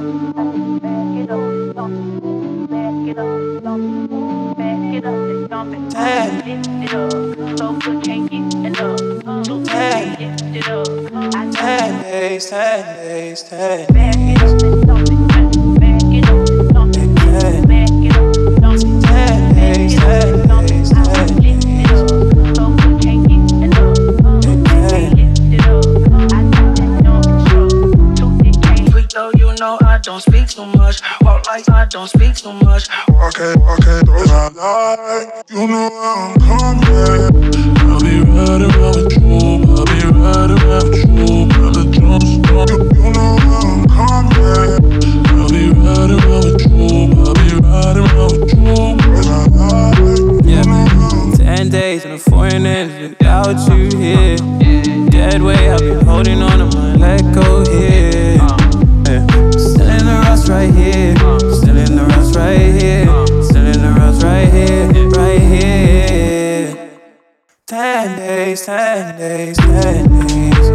Don't speak too much, walk like I don't speak too much. Walk it, those I like. You know I'm coming. I'll be riding around with you. I'll be riding around with you. Brother Jones, you know I'm coming. I'll be riding around with you. I'll be riding around with you. Those I like. Yeah, 10 days in a foreign land without you here. Dead weight, I've been holding on to my let go here. Still in the rust right here. Still in the rust right here. Still in the rust right here. Right here. 10 days, 10 days, 10 days.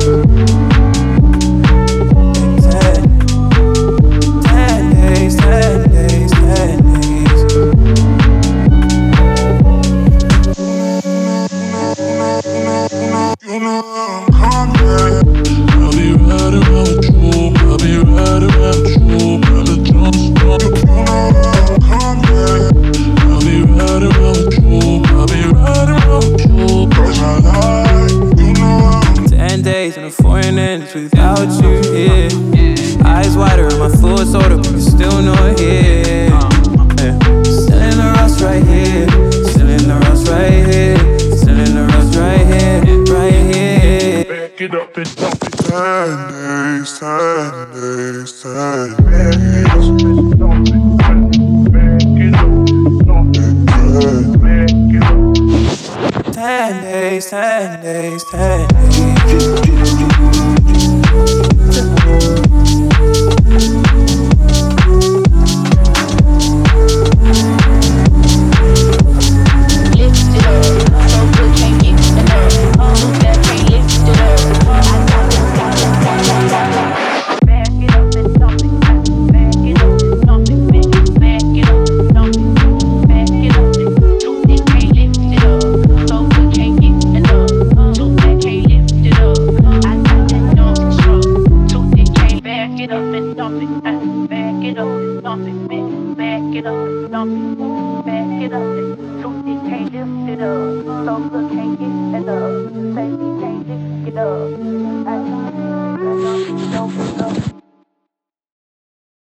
10 days, 10 days, 10 days. You know I'm coming. I'll be riding around with you. I'll be riding around with you. Brother Jones, you know I'm coming. I'll be riding around with you. I'll be riding around with you. Cause I like, you know I'm 10 days in a foreign land without you here. Eyes wider and my fluids older, but you're still not here. Still in the rust right here. Still in the rust right here. Still in the rust right here. Right here. back it up and dump it. 10 days, 10 days, 10 days. Back it up, dump it. Back it up. 10 days, 10 days, 10 days. Can't lift it up, so good can't get enough. Say we can't lift it up.